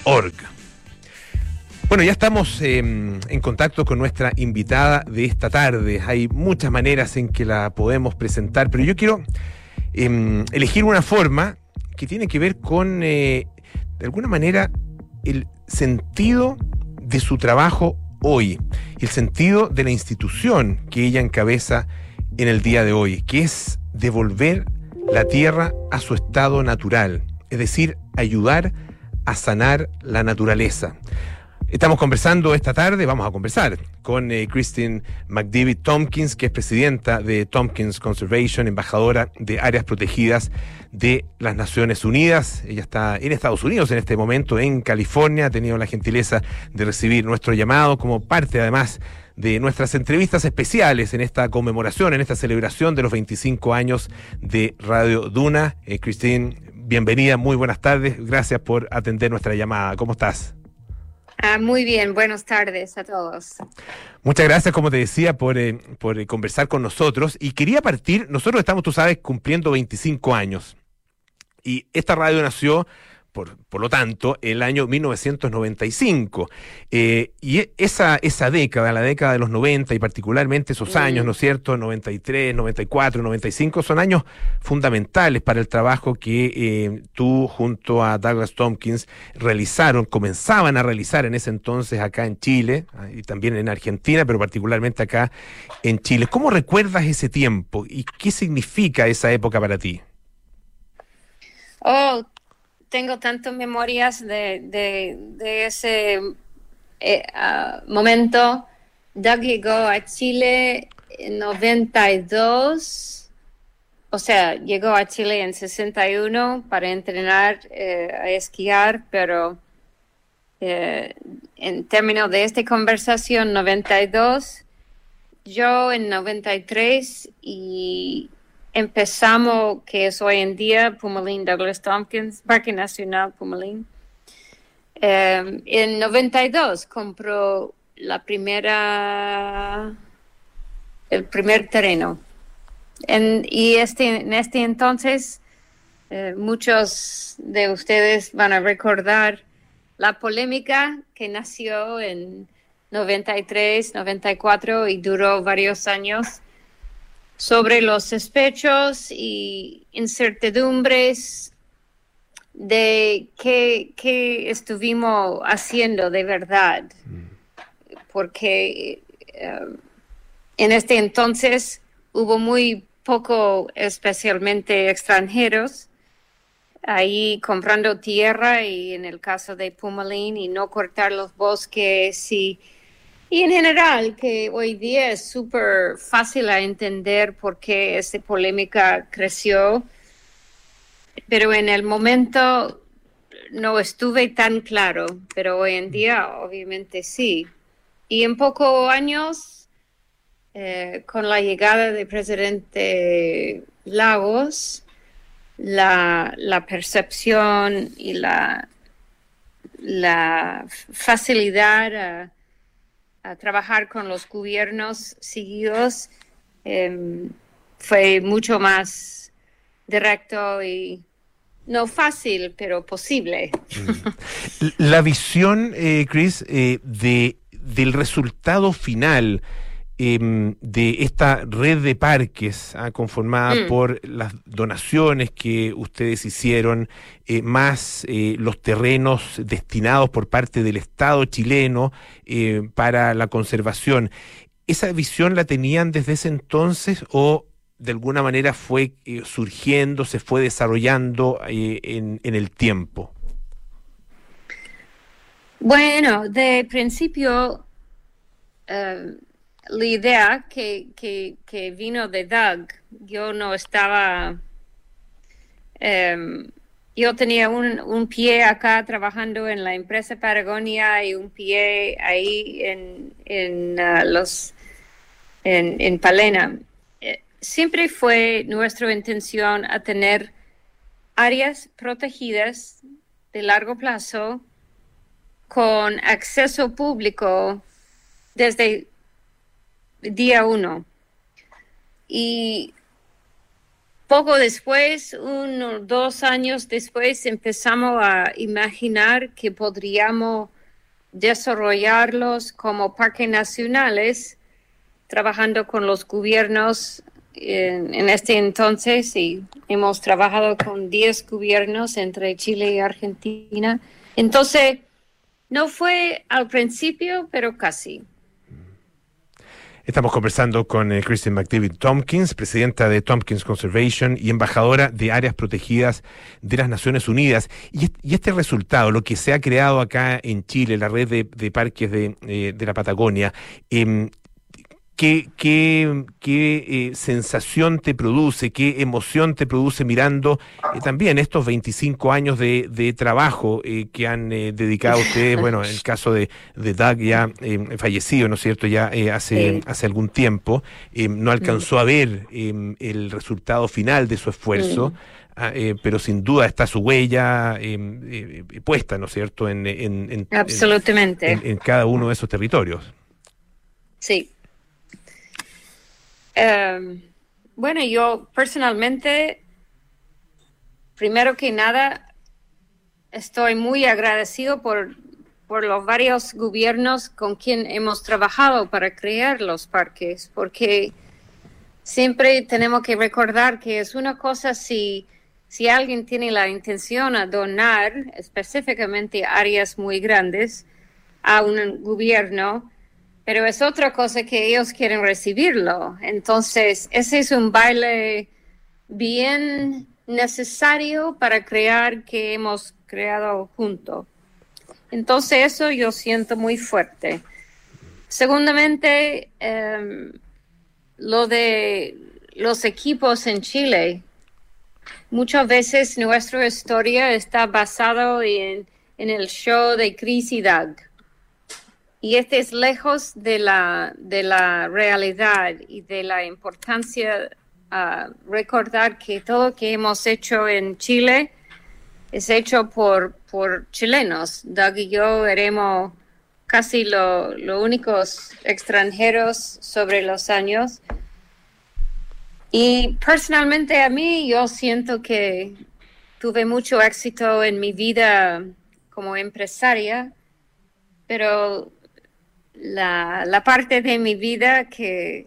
Bueno, ya estamos en contacto con nuestra invitada de esta tarde. Hay muchas maneras en que la podemos presentar, pero yo quiero elegir una forma que tiene que ver con, de alguna manera, el sentido de su trabajo hoy, el sentido de la institución que ella encabeza en el día de hoy, que es devolver la tierra a su estado natural, es decir, ayudar a sanar la naturaleza. Estamos conversando esta tarde, vamos a conversar con Christine McDavid Tompkins, que es presidenta de Tompkins Conservation, embajadora de áreas protegidas de las Naciones Unidas. Ella está en Estados Unidos en este momento, en California. Ha tenido la gentileza de recibir nuestro llamado como parte, además, de nuestras entrevistas especiales en esta conmemoración, en esta celebración de los 25 años de Radio Duna. Christine, bienvenida, muy buenas tardes. Gracias por atender nuestra llamada. ¿Cómo estás? Muy bien, buenas tardes a todos. Muchas gracias, como te decía, por conversar con nosotros. Y quería partir, nosotros estamos, tú sabes, cumpliendo 25 años. Y esta radio nació, por lo tanto, el año 1995. Y esa década, la década de los 90, y particularmente esos años, ¿no es cierto?, 93, 94, 95, son años fundamentales para el trabajo que tú, junto a Douglas Tompkins, comenzaban a realizar en ese entonces acá en Chile, y también en Argentina, pero particularmente acá en Chile. ¿Cómo recuerdas ese tiempo y qué significa esa época para ti? Tengo tantas memorias de ese momento. Doug llegó a Chile en 92, o sea, llegó a Chile en 61 para entrenar a esquiar, pero en términos de esta conversación, 92, yo en 93 y empezamos, que es hoy en día Pumalín Douglas Tompkins, Parque Nacional Pumalín. En 92 compró el primer terreno. Y en este entonces, muchos de ustedes van a recordar la polémica que nació en 93, 94 y duró varios años, sobre los sospechos y incertidumbres de qué estuvimos haciendo de verdad. Porque en este entonces hubo muy poco, especialmente extranjeros, ahí comprando tierra, y en el caso de Pumalín, y no cortar los bosques y en general, que hoy día es súper fácil a entender por qué esa polémica creció, pero en el momento no estuve tan claro, pero hoy en día obviamente sí. Y en pocos años, con la llegada del presidente Lagos, la percepción y la facilidad a trabajar con los gobiernos seguidos fue mucho más directo y no fácil, pero posible. La visión, Chris, del resultado final de esta red de parques conformada por las donaciones que ustedes hicieron, más los terrenos destinados por parte del Estado chileno para la conservación. ¿Esa visión la tenían desde ese entonces o de alguna manera fue surgiendo, se fue desarrollando en el tiempo? Bueno, de principio, la idea que vino de Doug, yo no estaba, yo tenía un pie acá trabajando en la empresa Patagonia y un pie ahí en Palena. Siempre fue nuestra intención a tener áreas protegidas de largo plazo con acceso público desde día 1. Y Poco después, 1 o 2 años después, empezamos a imaginar que podríamos desarrollarlos como parques nacionales, trabajando con los gobiernos en este entonces, y hemos trabajado con 10 gobiernos entre Chile y Argentina. Entonces, no fue al principio, pero casi. Estamos conversando con Kristen McDavid Tompkins, presidenta de Tompkins Conservation y embajadora de áreas protegidas de las Naciones Unidas. Y este resultado, lo que se ha creado acá en Chile, la red de parques de la Patagonia, ¿qué sensación te produce, qué emoción te produce mirando también estos 25 años de trabajo que han dedicado ustedes? Bueno, en el caso de Doug ya fallecido, ¿no es cierto?, ya hace algún tiempo, no alcanzó a ver el resultado final de su esfuerzo. Pero sin duda está su huella puesta, ¿no es cierto?, Absolutamente. en cada uno de esos territorios. Sí. Bueno, yo personalmente, primero que nada, estoy muy agradecido por los varios gobiernos con quien hemos trabajado para crear los parques, porque siempre tenemos que recordar que es una cosa si alguien tiene la intención de donar específicamente áreas muy grandes a un gobierno, pero es otra cosa que ellos quieren recibirlo. Entonces, ese es un baile bien necesario para crear que hemos creado juntos. Entonces, eso yo siento muy fuerte. Segundamente, lo de los equipos en Chile. Muchas veces nuestra historia está basada en el show de Chris y Doug. Y este es lejos de la realidad y de la importancia recordar que todo lo que hemos hecho en Chile es hecho por chilenos. Doug y yo éramos casi los únicos extranjeros sobre los años. Y personalmente a mí, yo siento que tuve mucho éxito en mi vida como empresaria, pero la parte de mi vida que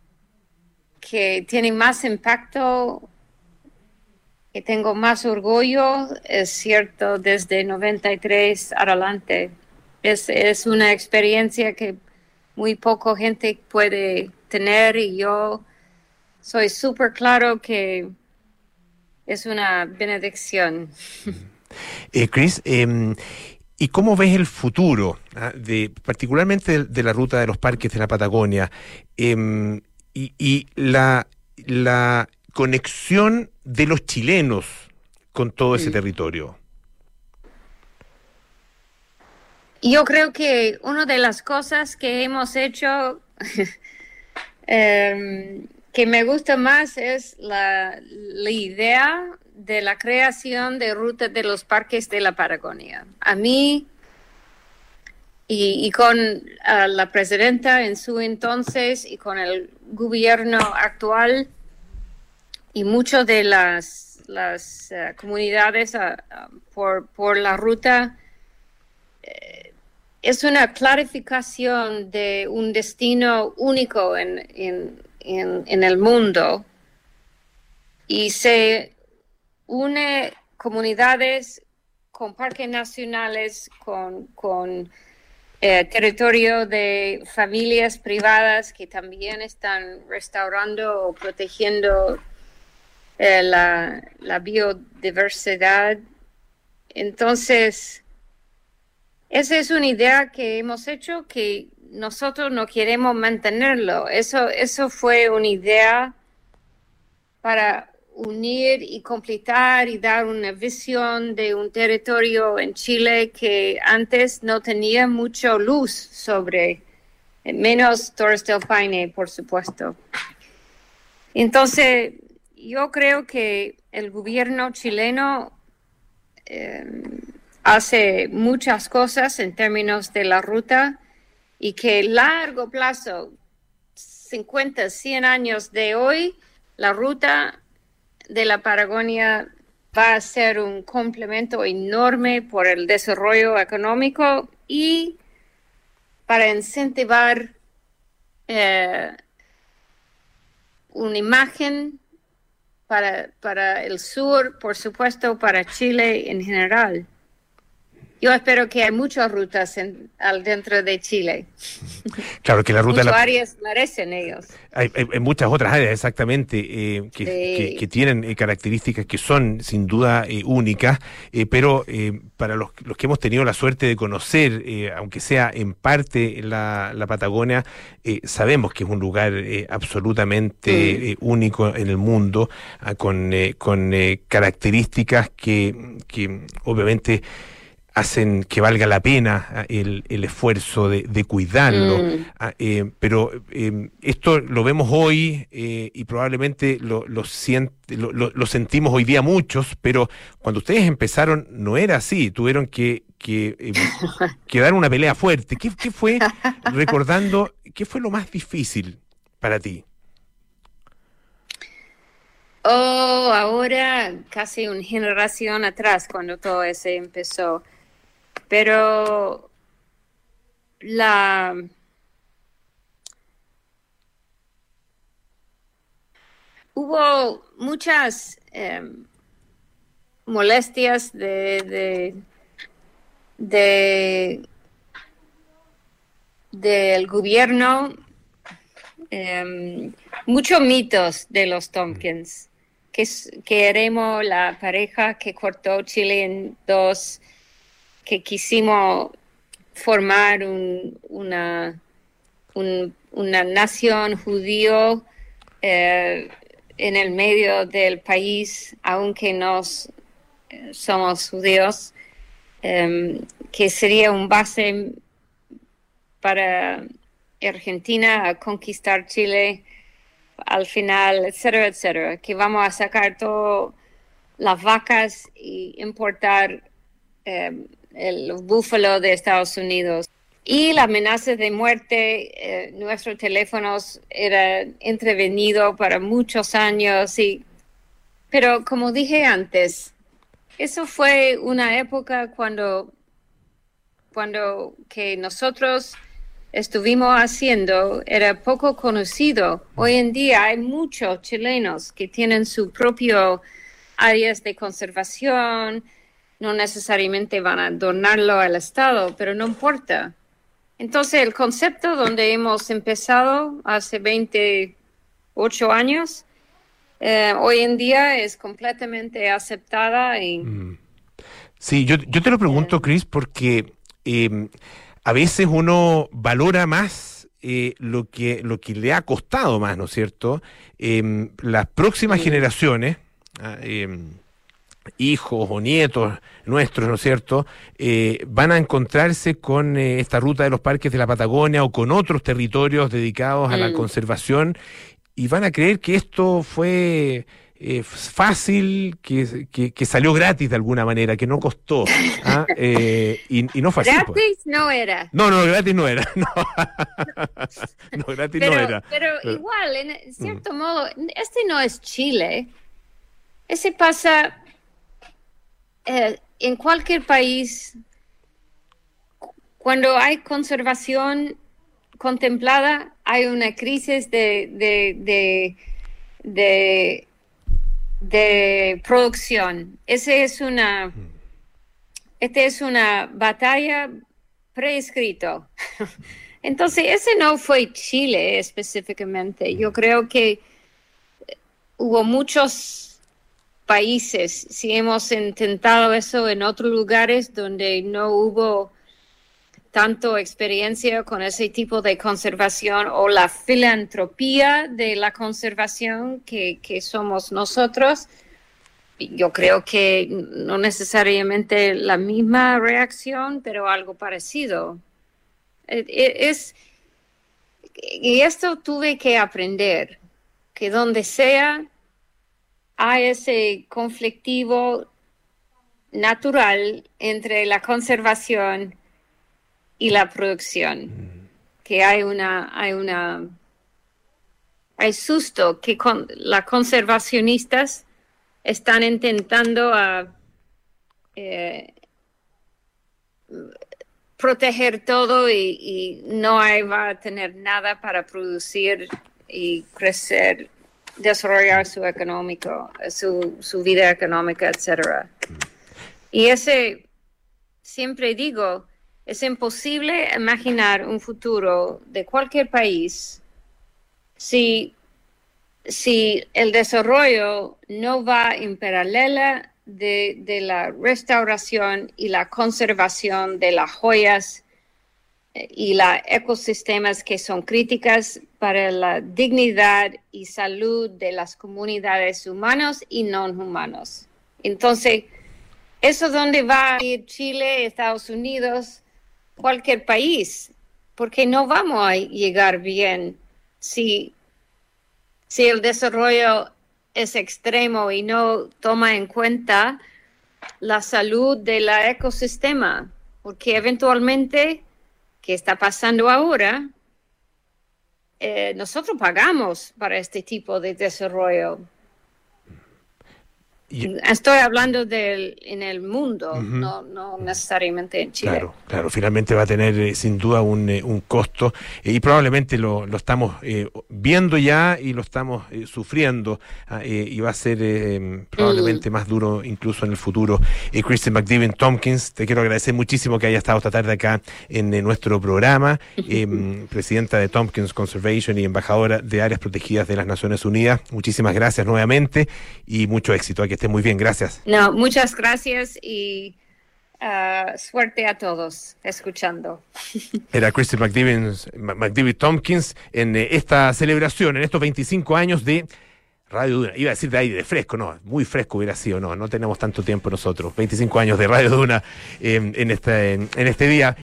tiene más impacto, que tengo más orgullo, es cierto, desde 93 adelante. Es una experiencia que muy poca gente puede tener, y yo soy súper claro que es una bendición. Chris, ¿y cómo ves el futuro, particularmente de la ruta de los parques de la Patagonia, y la conexión de los chilenos con todo ese territorio? Yo creo que una de las cosas que hemos hecho que me gusta más es la idea de la creación de ruta de los parques de la Patagonia. A mí y con la presidenta en su entonces y con el gobierno actual y muchas de las comunidades por la ruta, es una clarificación de un destino único en el mundo, y se une comunidades con parques nacionales, con territorio de familias privadas que también están restaurando o protegiendo la biodiversidad. Entonces, esa es una idea que hemos hecho que nosotros no queremos mantenerlo. Eso fue una idea para unir y completar y dar una visión de un territorio en Chile que antes no tenía mucha luz sobre, menos Torres del Paine, por supuesto. Entonces, yo creo que el gobierno chileno hace muchas cosas en términos de la ruta, y que a largo plazo, 50, 100 años de hoy, la ruta de la Patagonia va a ser un complemento enorme por el desarrollo económico y para incentivar una imagen para el sur, por supuesto, para Chile en general. Yo espero que hay muchas rutas dentro de Chile. Claro que la ruta... Muchas áreas merecen ellos. Hay muchas otras áreas, exactamente, que tienen características que son sin duda únicas, pero para los que hemos tenido la suerte de conocer, aunque sea en parte la Patagonia, sabemos que es un lugar absolutamente único en el mundo, con características que obviamente hacen que valga la pena el esfuerzo de cuidarlo, pero esto lo vemos hoy y probablemente lo sentimos hoy día muchos, pero cuando ustedes empezaron no era así, tuvieron que dar una pelea fuerte. ¿Qué fue, recordando, qué fue lo más difícil para ti? Ahora casi una generación atrás, cuando todo eso empezó. Pero hubo muchas molestias del gobierno, muchos mitos de los Tompkins, que éramos la pareja que cortó Chile en dos, que quisimos formar una nación judío en el medio del país, aunque no somos judíos, que sería un base para Argentina a conquistar Chile al final, etcétera, etcétera, que vamos a sacar todas las vacas y importar el búfalo de Estados Unidos. Y la amenaza de muerte, nuestros teléfonos eran intervenidos para muchos años. Pero como dije antes, eso fue una época cuando que nosotros estuvimos haciendo era poco conocido. Hoy en día hay muchos chilenos que tienen su propio áreas de conservación, no necesariamente van a donarlo al Estado, pero no importa. Entonces, el concepto donde hemos empezado hace 28 años, hoy en día es completamente aceptada. Sí, yo te lo pregunto, Chris, porque a veces uno valora más lo que le ha costado más, ¿no es cierto? Las próximas generaciones, hijos o nietos nuestros, ¿no es cierto?, van a encontrarse con esta ruta de los parques de la Patagonia o con otros territorios dedicados a la conservación y van a creer que esto fue fácil, que salió gratis de alguna manera, que no costó. Y no fue así. Gratis pues. No era. No, gratis no era. No, no gratis no era. Pero igual, en cierto modo, este no es Chile. Ese pasa en cualquier país. Cuando hay conservación contemplada, hay una crisis de producción. Esta es una batalla preescrito. Entonces, ese no fue Chile específicamente. Yo creo que hubo muchos países, si hemos intentado eso en otros lugares donde no hubo tanto experiencia con ese tipo de conservación o la filantropía de la conservación que somos nosotros, yo creo que no necesariamente la misma reacción, pero algo parecido. Y esto tuve que aprender, que donde sea hay ese conflictivo natural entre la conservación y la producción, que hay susto que las conservacionistas están intentando proteger todo y no va a tener nada para producir y crecer, desarrollar su vida económica, etcétera. Y siempre digo, es imposible imaginar un futuro de cualquier país si el desarrollo no va en paralela de la restauración y la conservación de las joyas y los ecosistemas que son críticas para la dignidad y salud de las comunidades humanas y no humanos. Entonces, ¿eso es donde va a ir Chile, Estados Unidos, cualquier país? Porque no vamos a llegar bien si el desarrollo es extremo y no toma en cuenta la salud del ecosistema, porque eventualmente, ¿qué está pasando ahora? Nosotros pagamos para este tipo de desarrollo. Estoy hablando en el mundo, no necesariamente en Chile. Claro, finalmente va a tener sin duda un costo y probablemente lo estamos viendo ya y lo estamos sufriendo y va a ser probablemente más duro incluso en el futuro. Kristen McDivitt Tompkins, te quiero agradecer muchísimo que hayas estado esta tarde acá en nuestro programa, presidenta de Tompkins Conservation y embajadora de Áreas Protegidas de las Naciones Unidas. Muchísimas gracias nuevamente y mucho éxito. Que esté muy bien, gracias. No, muchas gracias y suerte a todos escuchando. Era Kristen McDivitt Tompkins en esta celebración, en estos 25 años de Radio Duna. Iba a decir de aire fresco, no, muy fresco hubiera sido, no tenemos tanto tiempo nosotros. 25 años de Radio Duna en este día.